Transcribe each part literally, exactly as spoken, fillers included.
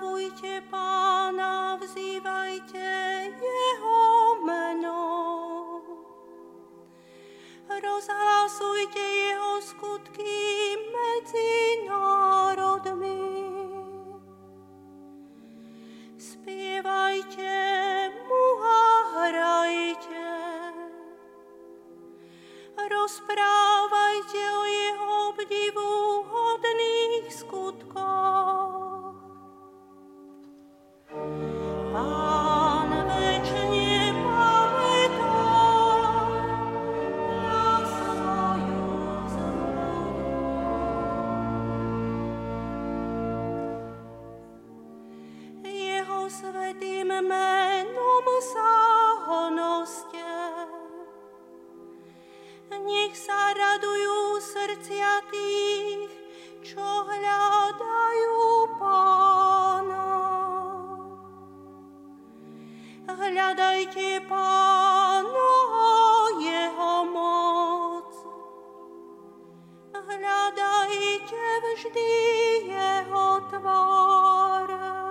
Oslavujte Pána, vzývajte jeho meno. Rozhlasujte jeho skutky medzi národmi. Spievajte mu a hrajte. Rozprávajte o jeho obdivuhodných skutkoch. Pán večne pamätá na svoju zmluvu. Jeho svätým menom sa honoste. Nech sa radujú srdcia tých, čo hľadajú Pána. Hľadajte Pána a jeho moc. Hľadajte vždy jeho tvár.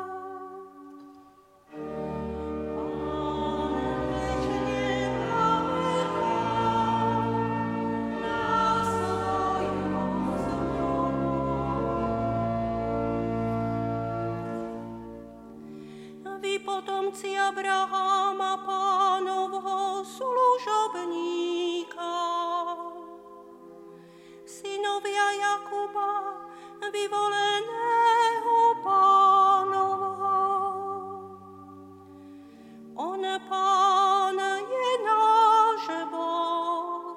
Potomci Abraháma, Pánovho služobníka, synovia Jakuba, vyvoleného Pánovho. On, Pán, je náš Boh.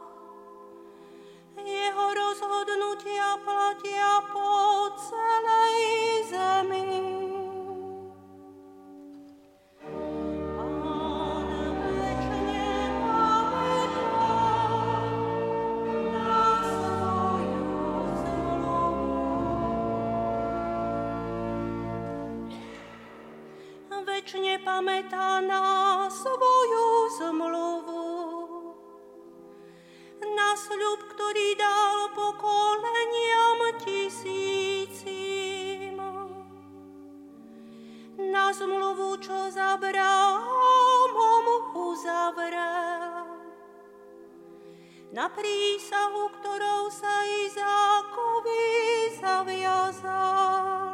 Jeho rozhodnutia platia po celej zemi. Večne pamätá na svoju zmluvu, na sľub, ktorý dal pokoleniam tisícim, na zmluvu, čo s Abrahamom uzavrel, na prísahu, ktorou sa Izákovi zaviazal.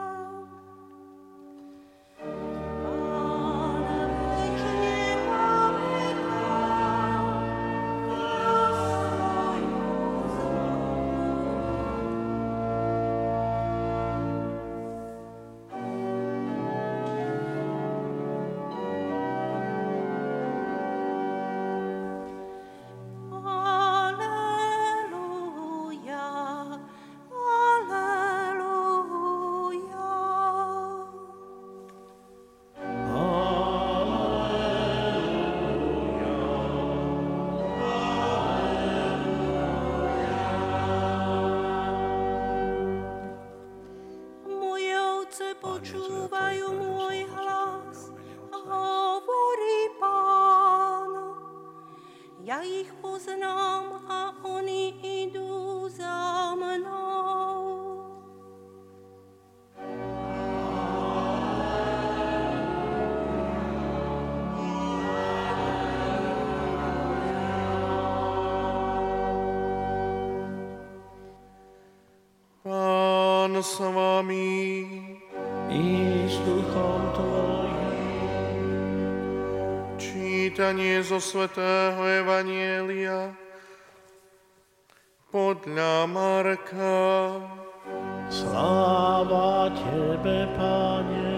Počúvajú môj hlas, hovorí Pán. Ja ich poznám a oni idú za mnou. Pán s vami. I s duchom tvojím. Čítanie zo svätého Evanjelia podľa Marka. Sláva tebe, Pane.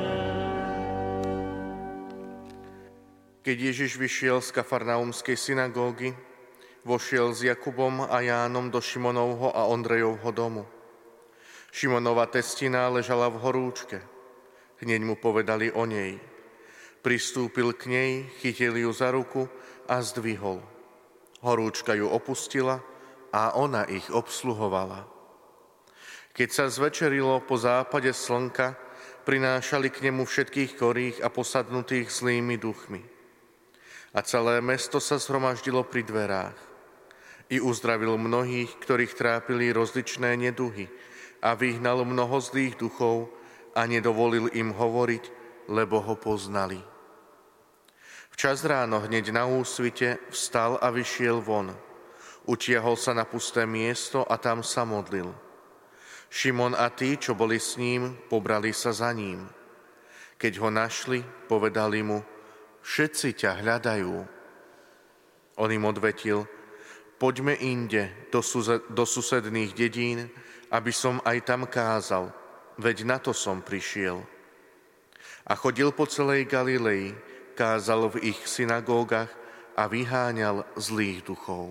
Keď Ježiš vyšiel z Kafarnaumskej synagógy, vošiel s Jakubom a Jánom do Šimonovho a Ondrejovho domu. Šimonova testina ležala v horúčke. Hneď mu povedali o nej. Pristúpil k nej, chytil ju za ruku a zdvihol. Horúčka ju opustila a ona ich obsluhovala. Keď sa zvečerilo po západe slnka, prinášali k nemu všetkých chorých a posadnutých zlými duchmi. A celé mesto sa zhromaždilo pri dverách. I uzdravil mnohých, ktorých trápili rozličné neduhy, a vyhnal mnoho zlých duchov a nedovolil im hovoriť, lebo ho poznali. Včas ráno hneď na úsvite vstal a vyšiel von. Utiahol sa na pusté miesto a tam sa modlil. Šimon a tí, čo boli s ním, pobrali sa za ním. Keď ho našli, povedali mu: Všetci ťa hľadajú. On im odvetil: Poďme inde do, suze- do susedných dedín, aby som aj tam kázal, veď na to som prišiel. A chodil po celej Galilei, kázal v ich synagógach a vyháňal zlých duchov.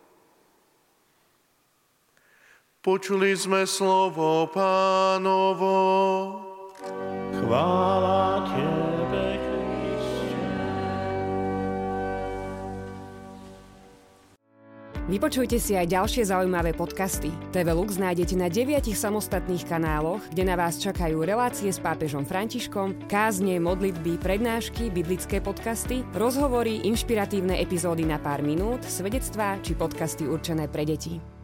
Počuli sme slovo Pánovo. Chvála Tebe, Kriste. Vypočujte si aj ďalšie zaujímavé podcasty. té vé Lux nájdete na deviatich samostatných kanáloch, kde na vás čakajú relácie s pápežom Františkom, kázne, modlitby, prednášky, biblické podcasty, rozhovory, inšpiratívne epizódy na pár minút, svedectvá či podcasty určené pre deti.